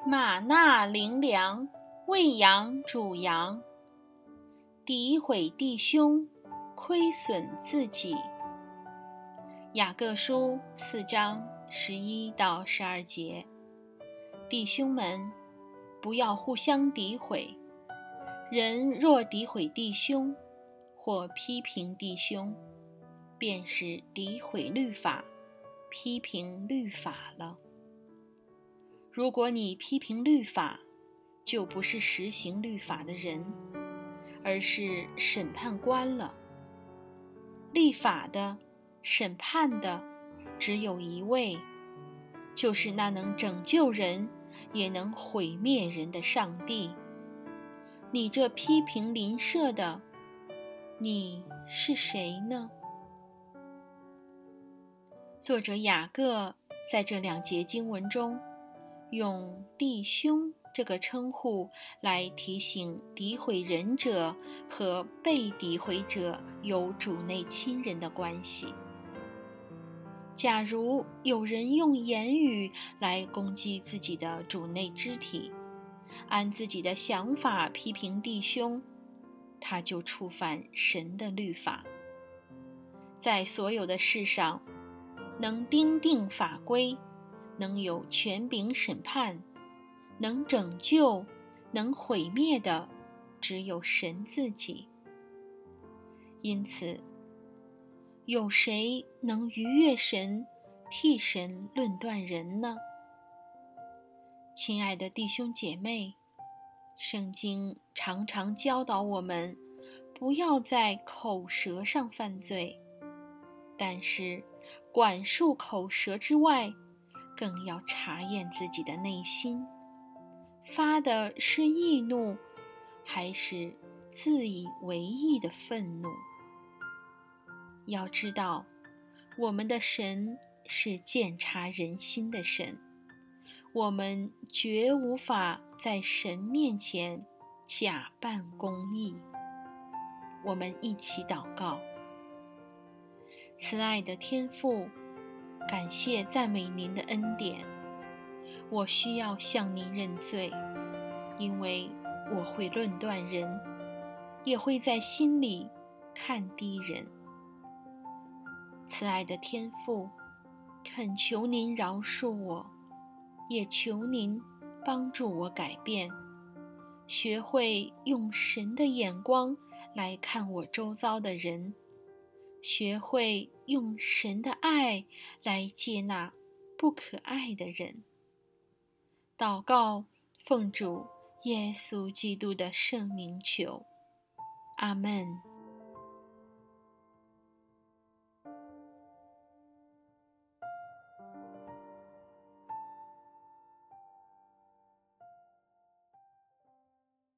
马纳灵粮，喂养主羊。诋毁弟兄，亏损自己。雅各书4章11到12节。弟兄们，不要互相诋毁。人若诋毁弟兄，或批评弟兄，便是诋毁律法，批评律法了。如果你批评律法，就不是实行律法的人，而是审判官了。立法的、审判的，只有一位，就是那能拯救人，也能毁灭人的上帝。你这批评邻舍的，你是谁呢？作者雅各在这2节经文中，用弟兄这个称呼来提醒诋毁人者和被诋毁者有主内亲人的关系。假如有人用言语来攻击自己的主内肢体，按自己的想法批评弟兄，他就触犯神的律法。在所有的事上，能钉定法规，能有权柄审判，能拯救，能毁灭的，只有神自己。因此，有谁能逾越神，替神论断人呢？亲爱的弟兄姐妹，圣经常常教导我们，不要在口舌上犯罪，但是管束口舌之外，更要查验自己的内心，发的是义怒，还是自以为义的愤怒？要知道，我们的神是鉴察人心的神，我们绝无法在神面前假扮公义。我们一起祷告。慈爱的天父，感谢赞美您的恩典。我需要向您认罪，因为我会论断人，也会在心里看低人。慈爱的天父，恳求您饶恕我，也求您帮助我改变，学会用神的眼光来看我周遭的人，学会用神的爱来接纳不可爱的人。祷告，奉主耶稣基督的圣名求，阿们。